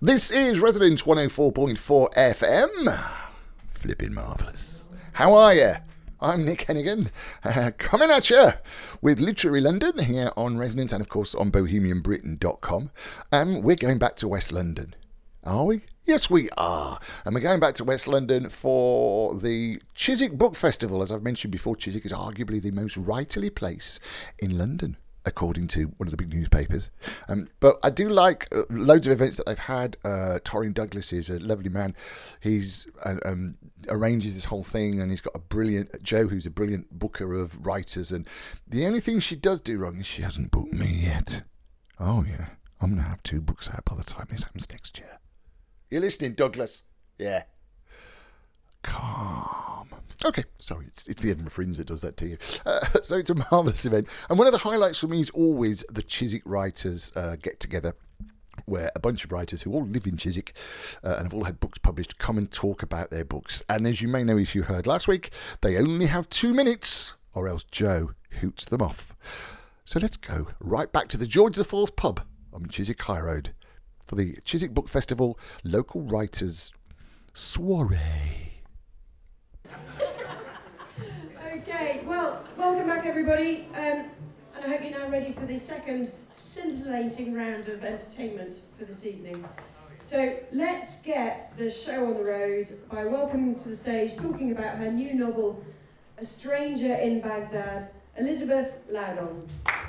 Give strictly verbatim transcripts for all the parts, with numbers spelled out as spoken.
This is Resonance one oh four point four F M. Flipping marvellous. How are you? I'm Nick Hennigan, uh, coming at you with Literary London here on Resonance and, of course, on bohemian britain dot com. And we're going back to West London. Are we? Yes, we are. And we're going back to West London for the Chiswick Book Festival. As I've mentioned before, Chiswick is arguably the most writerly place in London, according to one of the big newspapers. Um, but I do like uh, loads of events that they've had. Uh, Torrin Douglas is a lovely man. He's uh, um, arranges this whole thing, and he's got a brilliant Joe, who's a brilliant booker of writers. And the only thing she does do wrong is she hasn't booked me yet. Oh yeah, I'm going to have two books out by the time this happens next year. You listening, Douglas? Yeah. Calm. Okay, sorry, it's, it's the Edinburgh Fringe that does that to you. Uh, so it's a marvellous event. And one of the highlights for me is always the Chiswick Writers uh, get together, where a bunch of writers who all live in Chiswick uh, and have all had books published come and talk about their books. And as you may know if you heard last week, they only have two minutes or else Joe hoots them off. So let's go right back to the George the Fourth pub on Chiswick High Road for the Chiswick Book Festival Local Writers Soiree. Okay, well, welcome back everybody, um, and I hope you're now ready for the second scintillating round of entertainment for this evening. So let's get the show on the road by welcoming to the stage, talking about her new novel, A Stranger in Baghdad, Elizabeth Loudon.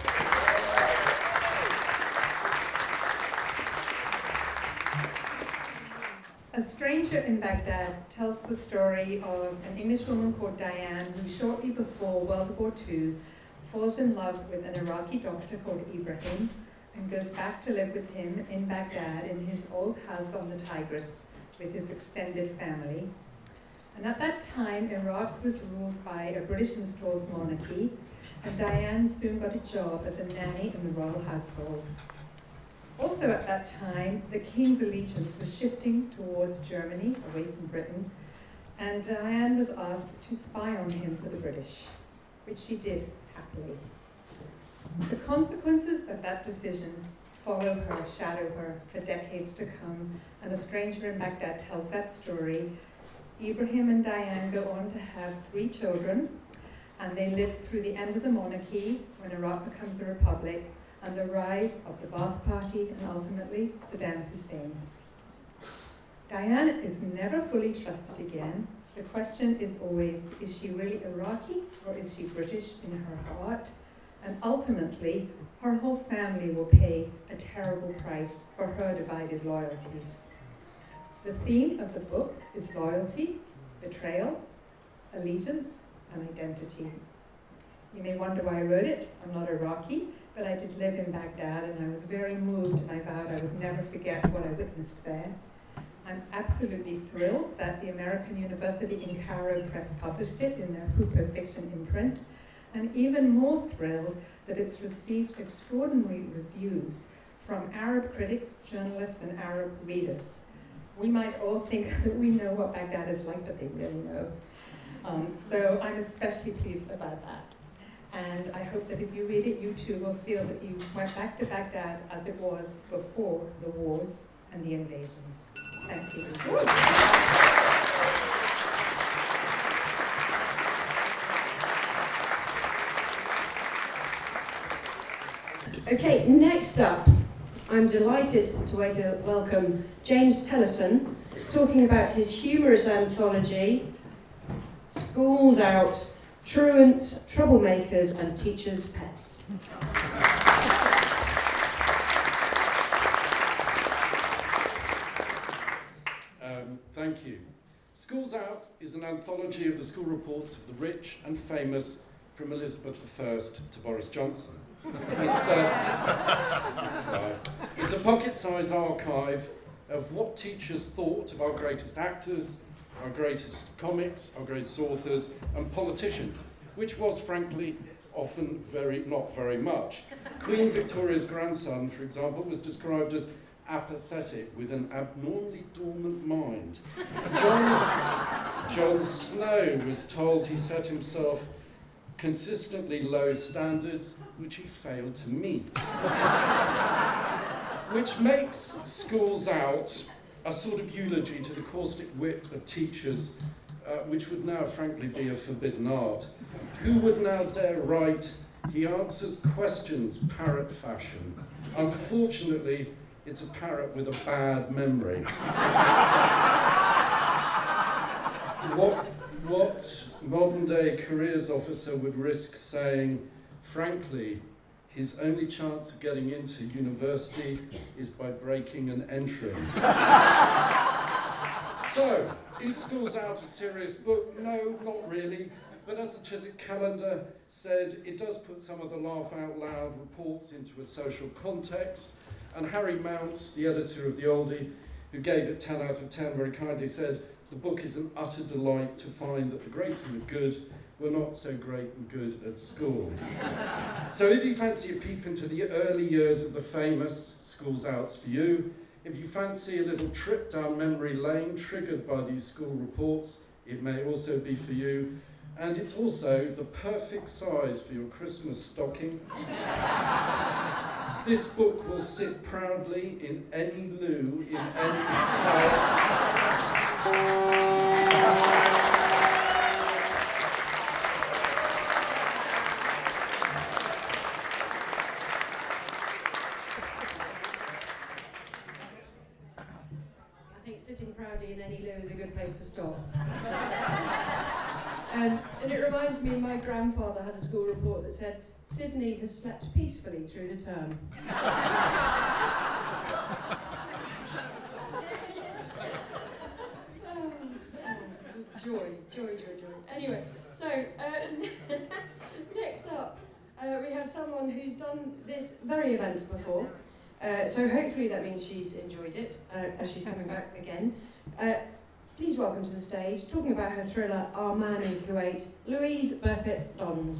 A Stranger in Baghdad tells the story of an English woman called Diane who shortly before World War Two falls in love with an Iraqi doctor called Ibrahim and goes back to live with him in Baghdad in his old house on the Tigris with his extended family. And at that time, Iraq was ruled by a British-installed monarchy, and Diane soon got a job as a nanny in the royal household. Also at that time, the king's allegiance was shifting towards Germany, away from Britain, and Diane was asked to spy on him for the British, which she did happily. The consequences of that decision follow her, shadow her for decades to come, and A Stranger in Baghdad tells that story. Ibrahim and Diane go on to have three children, and they live through the end of the monarchy, when Iraq becomes a republic, and the rise of the Ba'ath Party and ultimately Saddam Hussein. Diane is never fully trusted again. The question is always, is she really Iraqi or is she British in her heart? And ultimately, her whole family will pay a terrible price for her divided loyalties. The theme of the book is loyalty, betrayal, allegiance, and identity. You may wonder why I wrote it. I'm not Iraqi, but I did live in Baghdad, and I was very moved, and I vowed I would never forget what I witnessed there. I'm absolutely thrilled that the American University in Cairo Press published it in their Hooper fiction imprint, and even more thrilled that it's received extraordinary reviews from Arab critics, journalists, and Arab readers. We might all think that we know what Baghdad is like, but they really know. Um, so I'm especially pleased about that. And I hope that if you read it, you too will feel that you went back to Baghdad as it was before the wars and the invasions. Thank you. Okay, next up, I'm delighted to welcome James Tellison, talking about his humorous anthology, Schools Out, Truants, Troublemakers, and Teachers' Pets. Um, thank you. Schools Out is an anthology of the school reports of the rich and famous, from Elizabeth the First to Boris Johnson. It's a, it's a pocket-sized archive of what teachers thought of our greatest actors, our greatest comics, our greatest authors, and politicians, which was, frankly, often very not very much. Queen Victoria's grandson, for example, was described as apathetic with an abnormally dormant mind. John, John Snow was told he set himself consistently low standards, which he failed to meet. which makes Schools Out a sort of eulogy to the caustic wit of teachers, uh, which would now frankly be a forbidden art. Who would now dare write, "He answers questions parrot fashion"? Unfortunately, it's a parrot with a bad memory. what, what modern-day careers officer would risk saying, frankly, his only chance of getting into university is by breaking and entering? So, is Schools Out a serious book? No, not really. But as the Chiswick Calendar said, it does put some of the laugh-out-loud reports into a social context. And Harry Mounts, the editor of The Oldie, who gave it ten out of ten, very kindly said, the book is an utter delight to find that the great and the good were not so great and good at school. So if you fancy a peep into the early years of the famous, Schools Out's for you. If you fancy a little trip down memory lane triggered by these school reports, it may also be for you. And it's also the perfect size for your Christmas stocking. This book will sit proudly in any loo, in any house. I think sitting proudly in any loo is a good place to stop. um, and it reminds me, my grandfather had a school report that said, Sydney has slept peacefully through the term. oh, joy, joy, joy, joy. Anyway, so uh, next up, uh, we have someone who's done this very event before. Uh, so hopefully that means she's enjoyed it, uh, as she's coming back again. Uh, please welcome to the stage, talking about her thriller, Our Man in Kuwait, Louise Burfitt Dons.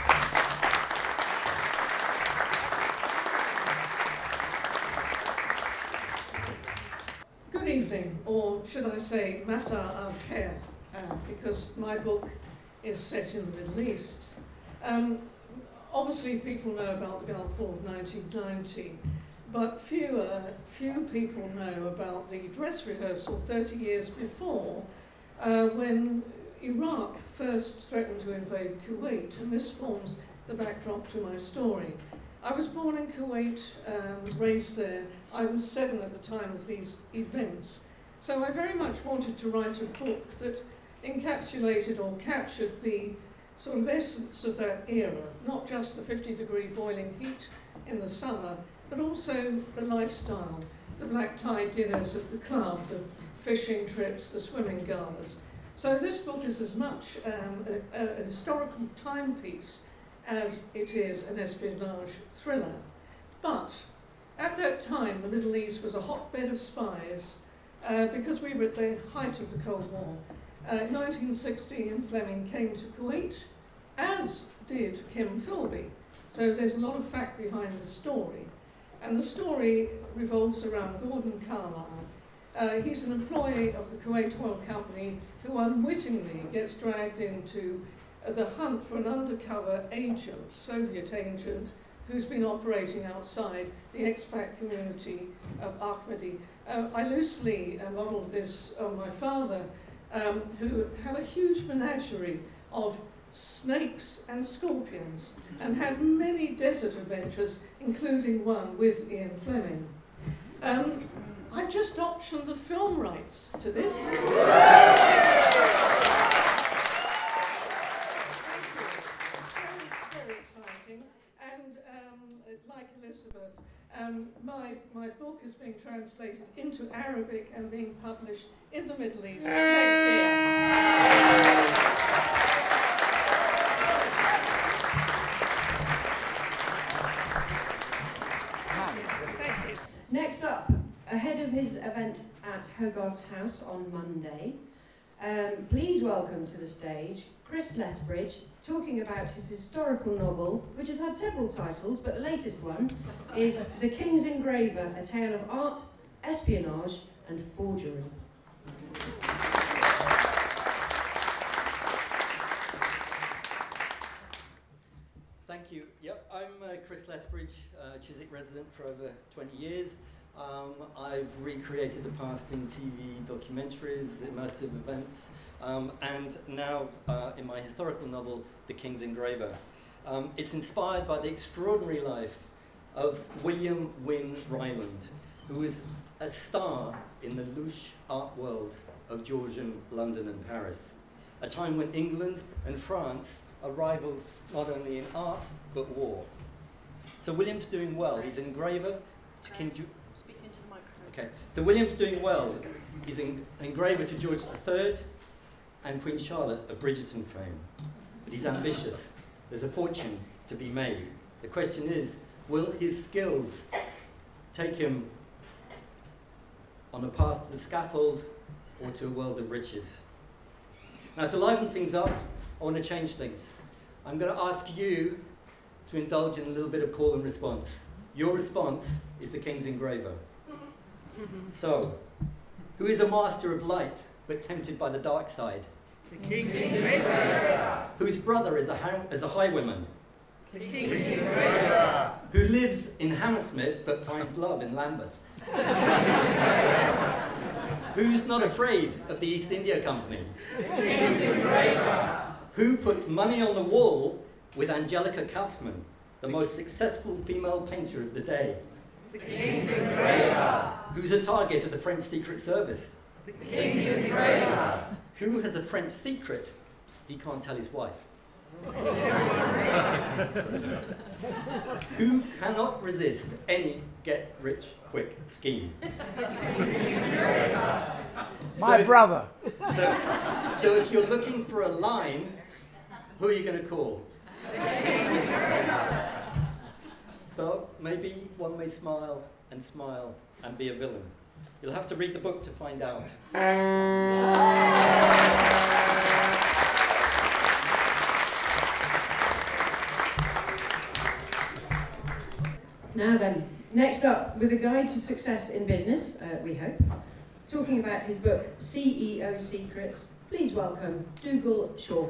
Good evening, or should I say, Masa al-Khair, uh, because my book is set in the Middle East. Um, obviously people know about the Gulf War of nineteen ninety, but fewer, few people know about the dress rehearsal thirty years before, uh, when Iraq first threatened to invade Kuwait, and this forms the backdrop to my story. I was born in Kuwait, um, raised there. I was seven at the time of these events. So I very much wanted to write a book that encapsulated or captured the sort of essence of that era, not just the fifty degree boiling heat in the summer, but also the lifestyle, the black tie dinners at the club, the fishing trips, the swimming galas. So this book is as much um, a, a historical timepiece as it is an espionage thriller. But at that time, the Middle East was a hotbed of spies uh, because we were at the height of the Cold War. Uh, in nineteen sixty, Ian Fleming came to Kuwait, as did Kim Philby. So there's a lot of fact behind the story. And the story revolves around Gordon Carlyle. Uh, he's an employee of the Kuwait Oil Company who unwittingly gets dragged into uh, the hunt for an undercover agent, Soviet agent, who's been operating outside the expat community of Ahmadi. Uh, I loosely uh, modelled this on my father, um, who had a huge menagerie of snakes and scorpions and had many desert adventures, including one with Ian Fleming. Um, I've just optioned the film rights to this. Very exciting. And um, like Elizabeth, um, my, my book is being translated into Arabic and being published in the Middle East next year. Next up, ahead of his event at Hogarth's House on Monday, um, please welcome to the stage Chris Lethbridge, talking about his historical novel, which has had several titles, but the latest one is The King's Engraver, a tale of art, espionage and forgery. Thank you. Yep, I'm uh, Chris Lethbridge, uh, Chiswick resident for over twenty years. Um, I've recreated the past in T V documentaries, immersive events, um, and now uh, in my historical novel, The King's Engraver. Um, it's inspired by the extraordinary life of William Wynne Ryland, who is a star in the louche art world of Georgian London and Paris, a time when England and France are rivals not only in art, but war. So William's doing well. He's an engraver to King George. Speak into the microphone. Okay, so William's doing well. He's an engraver to George the Third and Queen Charlotte of Bridgerton fame. But he's ambitious. There's a fortune to be made. The question is, will his skills take him on a path to the scaffold or to a world of riches? Now, to liven things up, I want to change things. I'm going to ask you to indulge in a little bit of call and response. Your response is the King's Engraver. So, who is a master of light but tempted by the dark side? The King's Engraver. Whose brother is a, ha- is a highwayman? The King's Engraver. Who lives in Hammersmith but finds love in Lambeth? Who's not afraid of the East India Company? The King's Engraver. Who puts money on the wall with Angelica Kauffman, the most successful female painter of the day? The King's Engraver. Who's a target of the French Secret Service? The King's Engraver. Who has a French secret he can't tell his wife? Who cannot resist any get-rich-quick scheme? My So if- brother. So, so if you're looking for a line, who are you going to call? So maybe one may smile and smile and be a villain. You'll have to read the book to find out. Now then, next up, with a guide to success in business, uh, we hope, talking about his book, C E O Secrets, please welcome Dougal Shaw.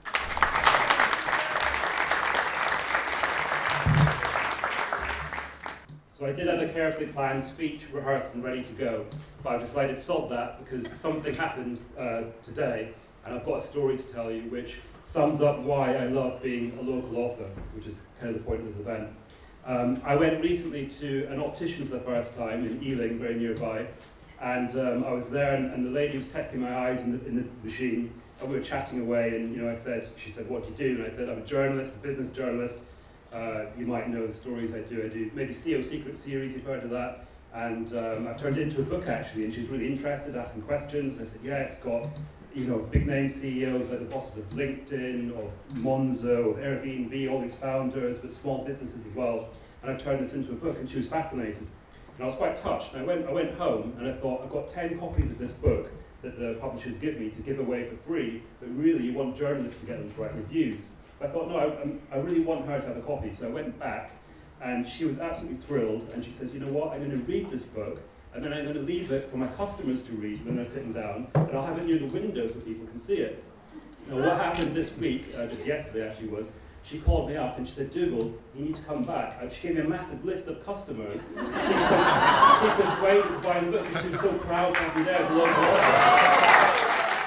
So I did have a carefully planned speech rehearsed and ready to go, but I've decided to stop that because something happened uh, today, and I've got a story to tell you which sums up why I love being a local author, which is kind of the point of this event. Um, I went recently to an optician for the first time in Ealing, very nearby, and um, I was there, and, and the lady was testing my eyes in the, in the machine, and we were chatting away, and you know, I said, she said, "What do you do?" And I said, "I'm a journalist, a business journalist. Uh, you might know the stories I do. I do maybe C E O Secrets series, you've heard of that. And um, I've turned it into a book actually, and she was really interested, asking questions. And I said, yeah, it's got, you know, big name C E Os like the bosses of LinkedIn or Monzo or Airbnb, all these founders, but small businesses as well. And I've turned this into a book, and she was fascinated. And I was quite touched. And I went, I went home and I thought, I've got ten copies of this book that the publishers give me to give away for free, but really you want journalists to get them to write reviews. But I thought, no, I, I really want her to have a copy. So I went back, and she was absolutely thrilled. And she says, you know what, I'm going to read this book, and then I'm going to leave it for my customers to read when they're sitting down, and I'll have it near the window so people can see it. Now, what happened this week, uh, just yesterday actually, was she called me up and she said, Dougal, you need to come back. And she gave me a massive list of customers. She was, she was persuaded to buy the book, and she was so proud to have me there as a local author.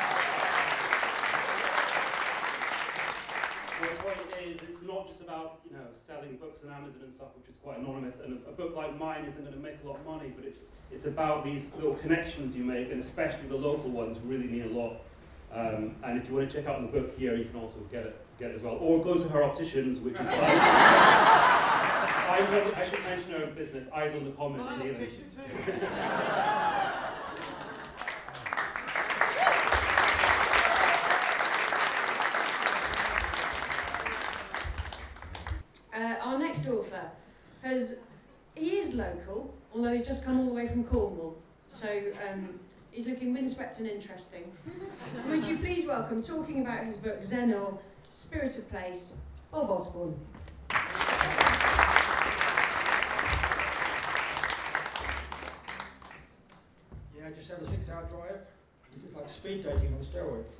You know, selling books on Amazon and stuff, which is quite anonymous, and a, a book like mine isn't going to make a lot of money, but it's it's about these little connections you make, and especially the local ones really mean a lot. Um, and if you want to check out the book here, you can also get it get it as well, or go to her opticians, which is like, Eyes on, I should mention her business, Eyes on the Common in Ealing. Uh, our next author has, he is local, although he's just come all the way from Cornwall, so um, he's looking windswept and interesting. Would you please welcome, talking about his book Zenor, Spirit of Place, Bob Osborne. Yeah, I just had a six-hour drive. This is like speed dating on steroids.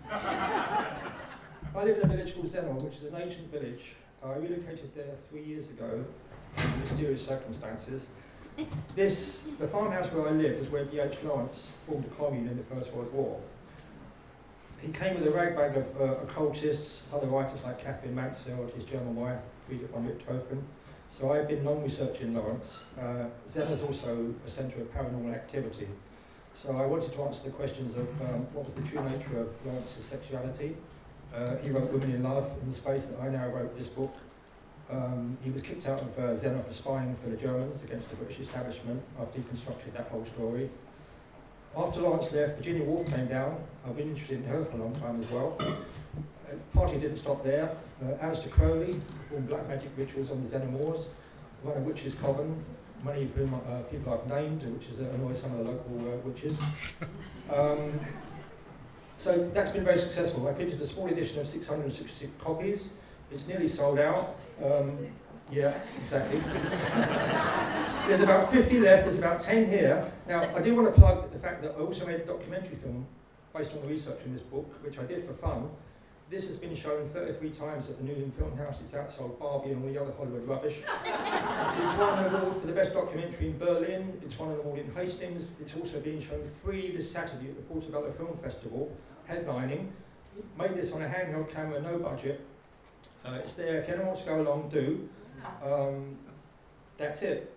I live in a village called Zenor, which is an ancient village. I relocated there three years ago under mysterious circumstances. This, the farmhouse where I live is where D H Lawrence formed a commune in the First World War. He came with a ragbag of uh, occultists, other writers like Catherine Mansfield, his German wife, Friedrich von Richthofen. So I've been long researching Lawrence. Uh, Zen is also a centre of paranormal activity. So I wanted to answer the questions of um, what was the true nature of Lawrence's sexuality. Uh, he wrote Women in Love in the space that I now wrote this book. Um, he was kicked out of uh, Zenith for spying for the Germans against the British establishment. I've deconstructed that whole story. After Lawrence left, Virginia Woolf came down. I've been interested in her for a long time as well. Uh, party didn't stop there. Uh, Aleister Crowley performed black magic rituals on the Xenomorphs, run a witches' coven, many of whom uh, people I've named, which has uh, annoyed some of the local uh, witches. Um, so that's been very successful. I printed a small edition of six hundred sixty-six copies. It's nearly sold out. Um, yeah, exactly. There's about fifty left, there's about ten here. Now, I do want to plug the fact that I also made a documentary film based on the research in this book, which I did for fun. This has been shown thirty-three times at the Newlyn Film House. It's outsold Barbie and all the other Hollywood rubbish. It's won an award for the best documentary in Berlin. It's won an award in Hastings. It's also being shown free this Saturday at the Portobello Film Festival, headlining. Made this on a handheld camera, no budget. Uh, it's there. If anyone wants to go along, do. Um, that's it.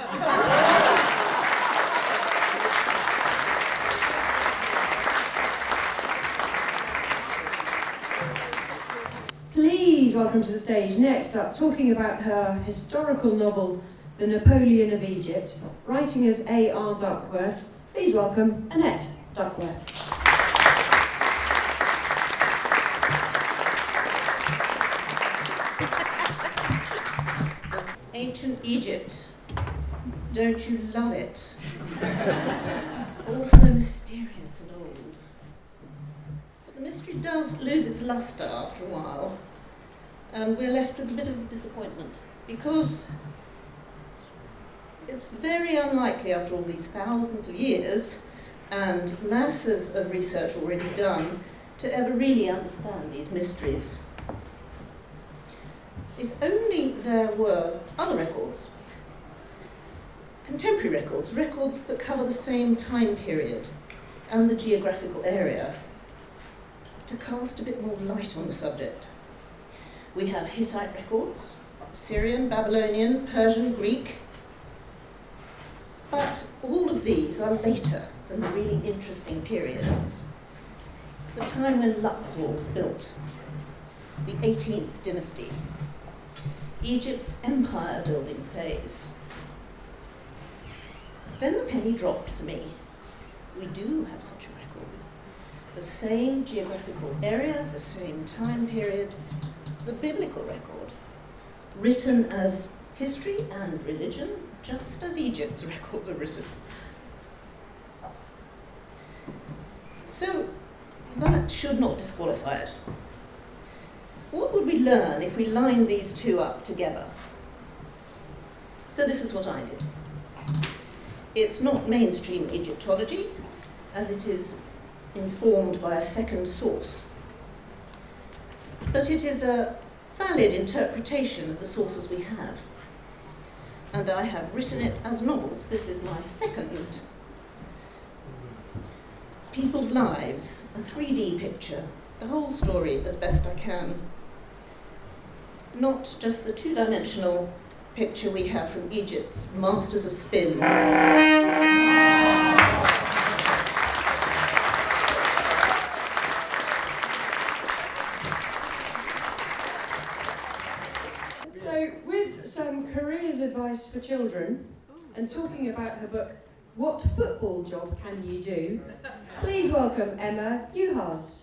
Please welcome to the stage, next up, talking about her historical novel, The Napoleon of Egypt, writing as A R Duckworth. Please welcome Annette Duckworth. Ancient Egypt. Don't you love it? All so mysterious and old. But the mystery does lose its lustre after a while, and we're left with a bit of disappointment, because it's very unlikely after all these thousands of years and masses of research already done to ever really understand these mysteries. If only there were other records, contemporary records, records that cover the same time period and the geographical area, to cast a bit more light on the subject. We have Hittite records, Syrian, Babylonian, Persian, Greek, but all of these are later than the really interesting period, the time when Luxor was built, the eighteenth dynasty, Egypt's empire building phase. Then the penny dropped for me. We do have such a record. The same geographical area, the same time period, the biblical record, written as history and religion, just as Egypt's records are written. So that should not disqualify it. What would we learn if we lined these two up together? So this is what I did. It's not mainstream Egyptology, as it is informed by a second source, but it is a valid interpretation of the sources we have. And I have written it as novels. This is my second. People's lives, a three D picture, the whole story as best I can. Not just the two-dimensional picture we have from Egypt's masters of spin. So, with some careers advice for children, and talking about her book, What Football Job Can You Do? Please welcome Emma Juhas.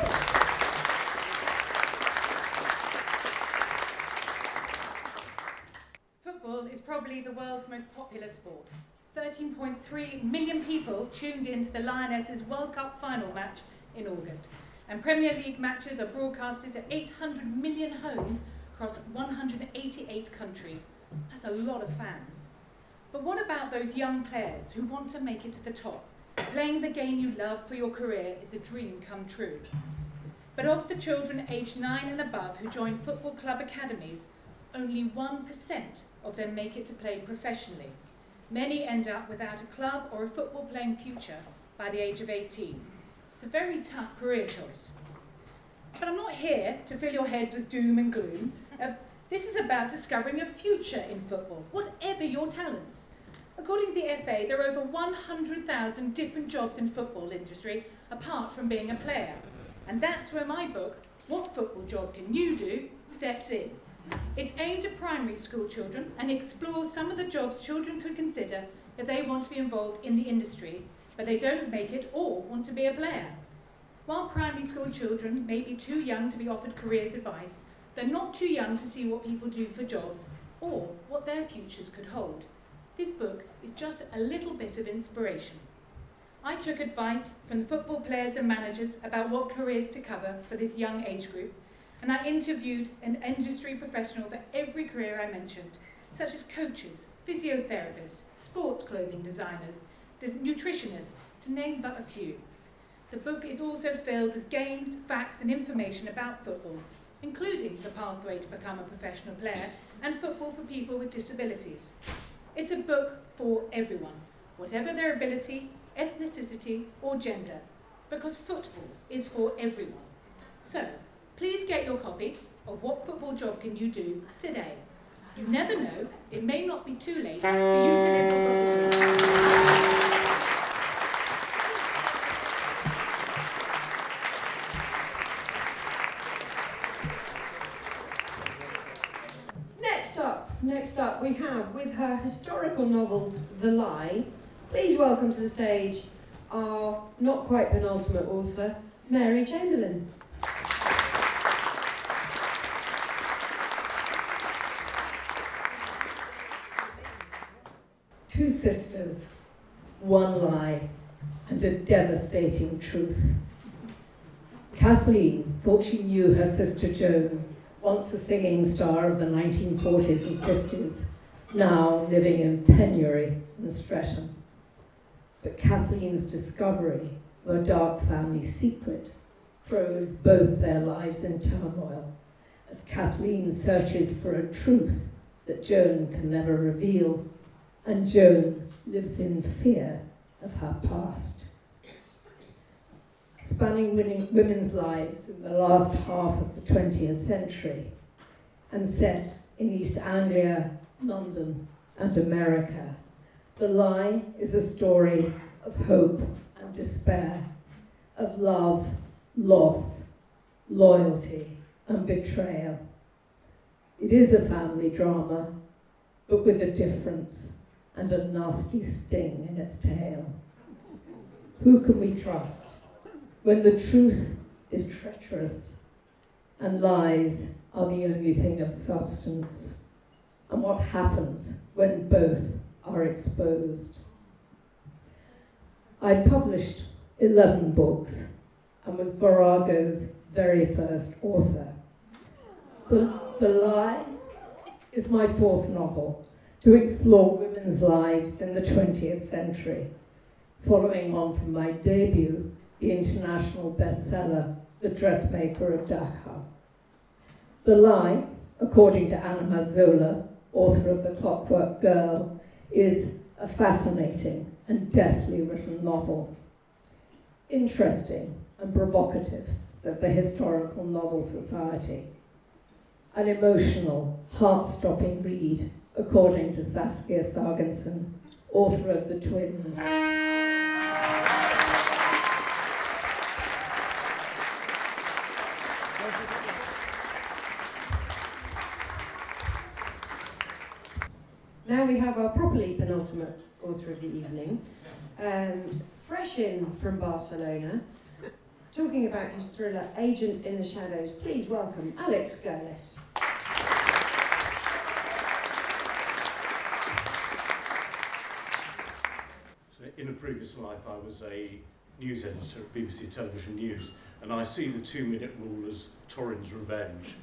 Football is probably the world's most popular sport. thirteen point three million people tuned into the Lionesses' World Cup final match in August, and Premier League matches are broadcasted to eight hundred million homes across one hundred eighty-eight countries. That's a lot of fans. But what about those young players who want to make it to the top? Playing the game you love for your career is a dream come true. But of the children aged nine and above who join football club academies, only one percent of them make it to play professionally. Many end up without a club or a football playing future by the age of eighteen. It's a very tough career choice. But I'm not here to fill your heads with doom and gloom. Uh, this is about discovering a future in football, whatever your talents. According to the F A, there are over one hundred thousand different jobs in football industry apart from being a player. And that's where my book, What Football Job Can You Do?, steps in. It's aimed at primary school children and explores some of the jobs children could consider if they want to be involved in the industry, but they don't make it or want to be a player. While primary school children may be too young to be offered careers advice, they're not too young to see what people do for jobs or what their futures could hold. This book is just a little bit of inspiration. I took advice from the football players and managers about what careers to cover for this young age group, and I interviewed an industry professional for every career I mentioned, such as coaches, physiotherapists, sports clothing designers, nutritionists, to name but a few. The book is also filled with games, facts and information about football, including the pathway to become a professional player and football for people with disabilities. It's a book for everyone, whatever their ability, ethnicity or gender, because football is for everyone. So, please get your copy of What Football Job Can You Do today. You never know, it may not be too late for you to live a football dream. Next up, next up we have, with her historical novel, The Lie, please welcome to the stage our not quite penultimate author, Mary Chamberlain. Two sisters, one lie, and a devastating truth. Kathleen thought she knew her sister Joan, once a singing star of the nineteen forties and fifties, now living in penury in Streatham. But Kathleen's discovery of a dark family secret throws both their lives in turmoil, as Kathleen searches for a truth that Joan can never reveal, and Joan lives in fear of her past. Spanning women's lives in the last half of the twentieth century, and set in East Anglia, London, and America, The Lie is a story of hope and despair, of love, loss, loyalty, and betrayal. It is a family drama, but with a difference and a nasty sting in its tail. Who can we trust when the truth is treacherous and lies are the only thing of substance? And what happens when both are exposed? I published eleven books and was Virago's very first author. The, the Lie is my fourth novel to explore women's lives in the twentieth century, following on from my debut, the international bestseller, The Dressmaker of Dachau. The Lie, according to Anna Mazzola, author of The Clockwork Girl, is a fascinating and deftly written novel. Interesting and provocative, said the Historical Novel Society. An emotional, heart-stopping read, according to Saskia Sargensen, author of The Twins. Now we have our properly penultimate author of the evening, um, fresh in from Barcelona, talking about his thriller Agent in the Shadows. Please welcome Alex Gurles. So in a previous life I was a news editor at B B C Television News, and I see the two-minute rule as Torrin's revenge.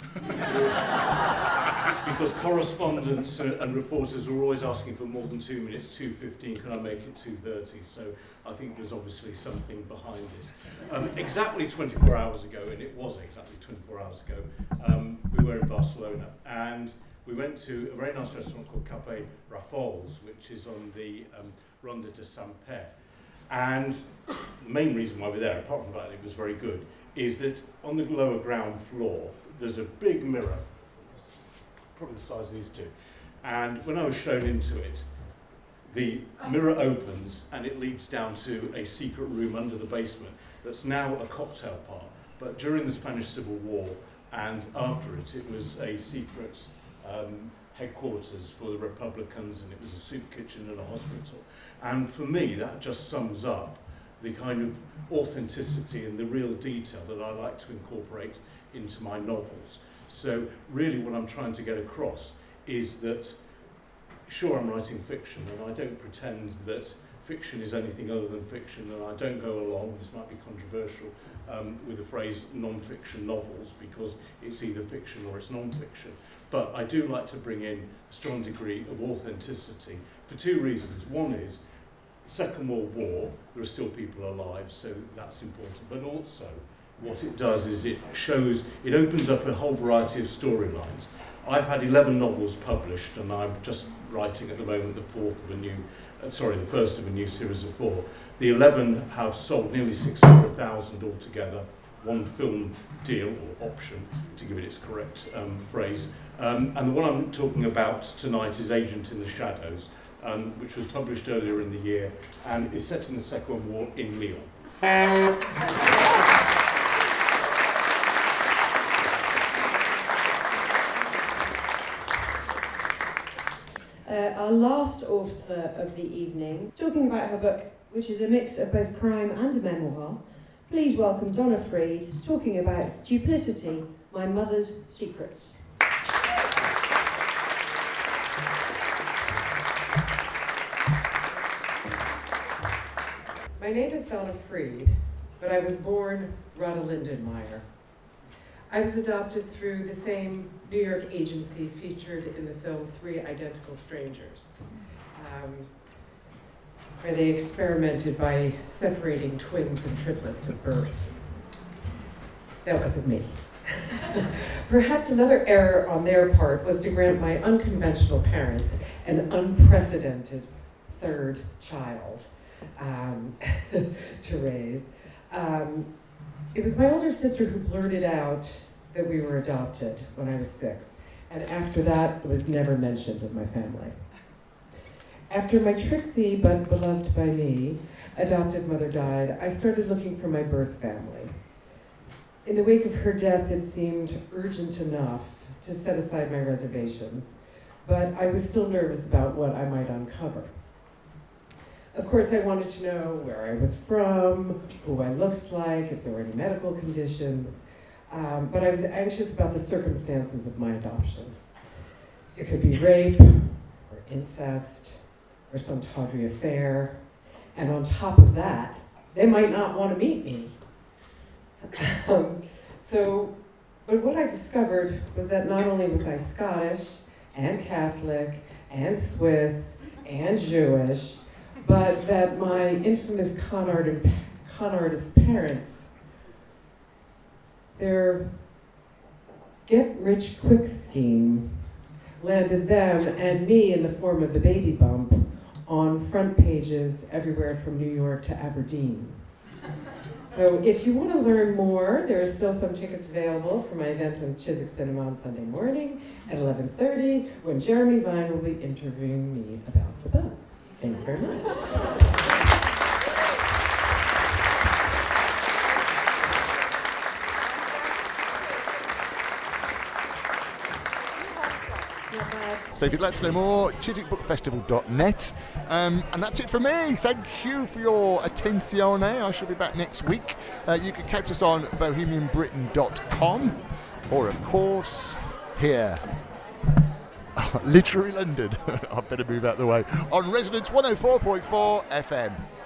Because correspondents and reporters are always asking for more than two minutes, two fifteen, can I make it two thirty? So I think there's obviously something behind it. Um, exactly twenty-four hours ago, and it was exactly twenty-four hours ago, um, we were in Barcelona, and we went to a very nice restaurant called Café Raffles, which is on the um, Ronde de Saint-Père. And the main reason why we're there, apart from the fact that it was very good, is that on the lower ground floor, there's a big mirror, probably the size of these two. And when I was shown into it, the mirror opens and it leads down to a secret room under the basement that's now a cocktail bar. But during the Spanish Civil War and after it, it was a secret um, headquarters for the Republicans, and it was a soup kitchen and a hospital. And for me, that just sums up the kind of authenticity and the real detail that I like to incorporate into my novels. So really what I'm trying to get across is that, sure, I'm writing fiction, and I don't pretend that fiction is anything other than fiction, and I don't go along, this might be controversial, um, with the phrase non-fiction novels, because it's either fiction or it's non-fiction. But I do like to bring in a strong degree of authenticity for two reasons. One is, Second World War, there are still people alive, so that's important. But also, what it does is it shows, it opens up a whole variety of storylines. I've had eleven novels published, and I'm just writing at the moment the fourth of a new, uh, sorry, the first of a new series of four. The eleven have sold nearly six hundred thousand altogether, one film deal, or option, to give it its correct um, phrase. Um, and the one I'm talking about tonight is Agent in the Shadows, um, which was published earlier in the year, and is set in the Second World War in Lyon. Uh, our last author of the evening, talking about her book, which is a mix of both crime and a memoir. Please welcome Donna Freed, talking about Duplicity, My Mother's Secrets. My name is Donna Freed, but I was born Rhoda Lindenmeyer. I was adopted through the same New York agency featured in the film Three Identical Strangers, um, where they experimented by separating twins and triplets at birth. That wasn't me. Perhaps another error on their part was to grant my unconventional parents an unprecedented third child um, to raise. Um, It was my older sister who blurted out that we were adopted when I was six, and after that, it was never mentioned in my family. After my tricksy but beloved by me adopted mother died, I started looking for my birth family. In the wake of her death, it seemed urgent enough to set aside my reservations, but I was still nervous about what I might uncover. Of course, I wanted to know where I was from, who I looked like, if there were any medical conditions, um, but I was anxious about the circumstances of my adoption. It could be rape, or incest, or some tawdry affair, and on top of that, they might not want to meet me. um, so, but what I discovered was that not only was I Scottish, and Catholic, and Swiss, and Jewish, but that my infamous con, art, con artist parents, their get-rich-quick scheme landed them and me in the form of the baby bump on front pages everywhere from New York to Aberdeen. So if you want to learn more, there are still some tickets available for my event with Chiswick Cinema on Sunday morning at eleven thirty, when Jeremy Vine will be interviewing me about the book. Thank you very much. So if you'd like to know more, chiswick book festival dot net. Um, and that's it from me. Thank you for your attenzione. I shall be back next week. Uh, you can catch us on bohemian britain dot com, or of course, here. Literary London. I better move out the way. On Resonance one oh four point four F M.